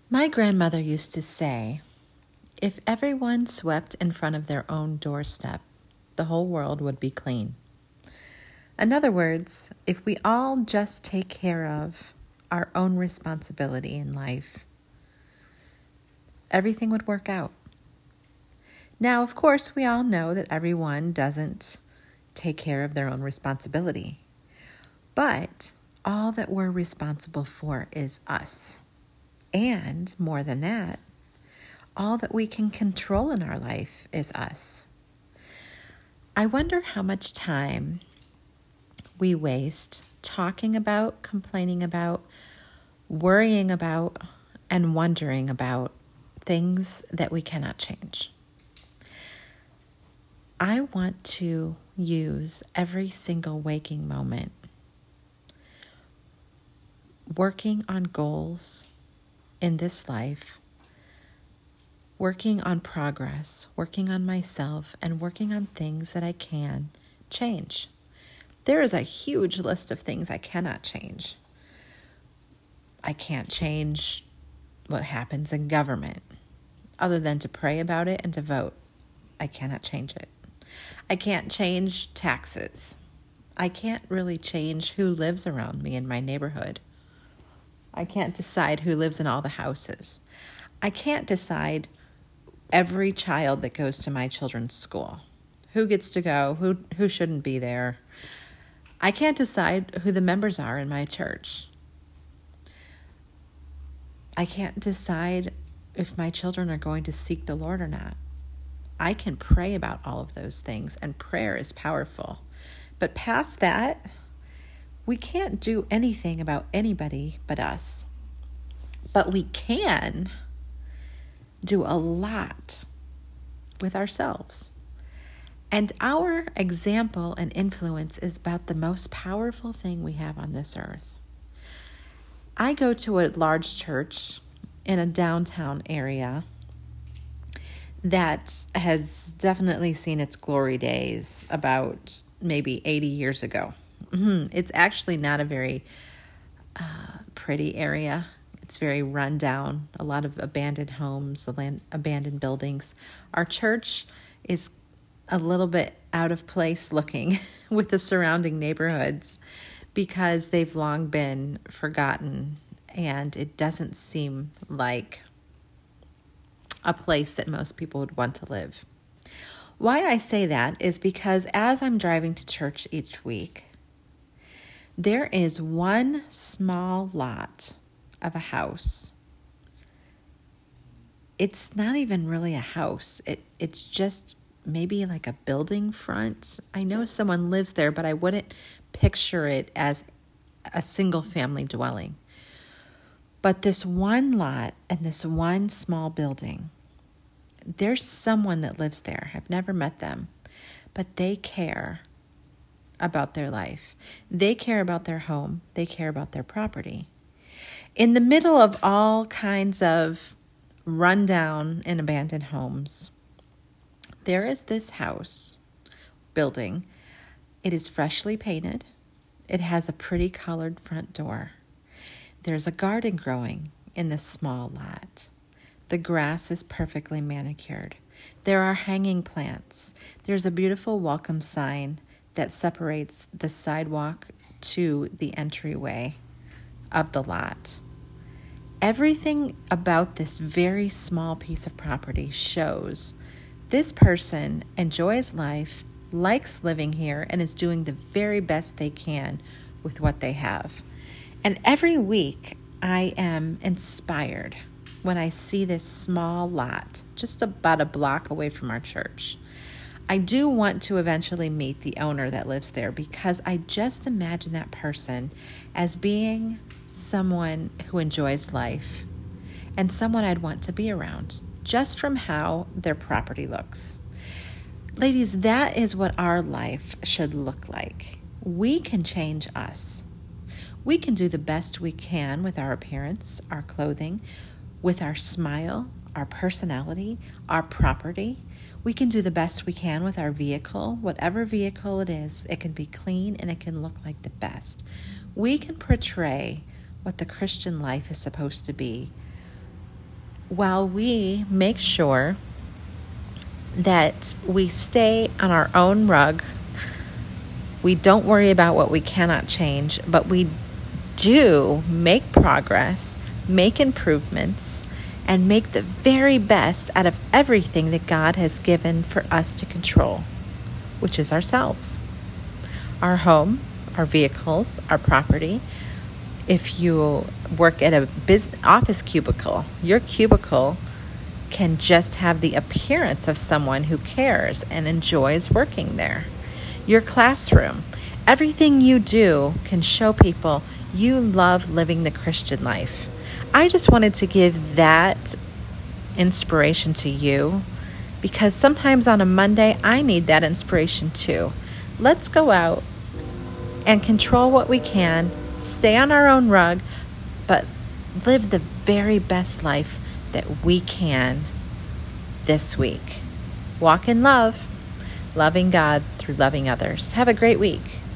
My grandmother used to say, if everyone swept in front of their own doorstep, the whole world would be clean. In other words, if we all just take care of our own responsibility in life, everything would work out. Now, of course, we all know that everyone doesn't take care of their own responsibility, but all that we're responsible for is us. And more than that, all that we can control in our life is us. I wonder how much time we waste talking about, complaining about, worrying about, and wondering about things that we cannot change. I want to use every single waking moment working on goals in this life, working on progress, working on myself, and working on things that I can change. There is a huge list of things I cannot change. I can't change what happens in government, other than to pray about it and to vote. I cannot change it. I can't change taxes. I can't really change who lives around me in my neighborhood. I can't decide who lives in all the houses. I can't decide every child that goes to my children's school. Who gets to go, who shouldn't be there. I can't decide who the members are in my church. I can't decide if my children are going to seek the Lord or not. I can pray about all of those things, and prayer is powerful. But past that, we can't do anything about anybody but us. But we can do a lot with ourselves. And our example and influence is about the most powerful thing we have on this earth. I go to a large church in a downtown area that has definitely seen its glory days about maybe 80 years ago. It's actually not a very pretty area. It's very run down, a lot of abandoned homes, abandoned buildings. Our church is a little bit out of place looking with the surrounding neighborhoods because they've long been forgotten, and it doesn't seem like a place that most people would want to live. Why I say that is because as I'm driving to church each week, there is one small lot of a house. It's not even really a house. It's just maybe like a building front. I know someone lives there, but I wouldn't picture it as a single family dwelling. But this one lot and this one small building, there's someone that lives there. I've never met them, but they care about their life. They care about their home. They care about their property. In the middle of all kinds of rundown and abandoned homes, there is this house building. It is freshly painted. It has a pretty colored front door. There's a garden growing in this small lot. The grass is perfectly manicured. There are hanging plants. There's a beautiful welcome sign that separates the sidewalk to the entryway of the lot. Everything about this very small piece of property shows this person enjoys life, likes living here, and is doing the very best they can with what they have. And every week I am inspired when I see this small lot just about a block away from our church. I do want to eventually meet the owner that lives there because I just imagine that person as being someone who enjoys life and someone I'd want to be around just from how their property looks. Ladies, that is what our life should look like. We can change us. We can do the best we can with our appearance, our clothing, with our smile, our personality, our property. We can do the best we can with our vehicle. Whatever vehicle it is, it can be clean and it can look like the best. We can portray what the Christian life is supposed to be while we make sure that we stay on our own rug, we don't worry about what we cannot change, but we do make progress, make improvements, and make the very best out of everything that God has given for us to control, which is ourselves, our home, our vehicles, our property. If you work at a office cubicle, your cubicle can just have the appearance of someone who cares and enjoys working there. Your classroom, everything you do can show people you love living the Christian life. I just wanted to give that inspiration to you because sometimes on a Monday, I need that inspiration too. Let's go out and control what we can, stay on our own rug, but live the very best life that we can this week. Walk in love, loving God through loving others. Have a great week.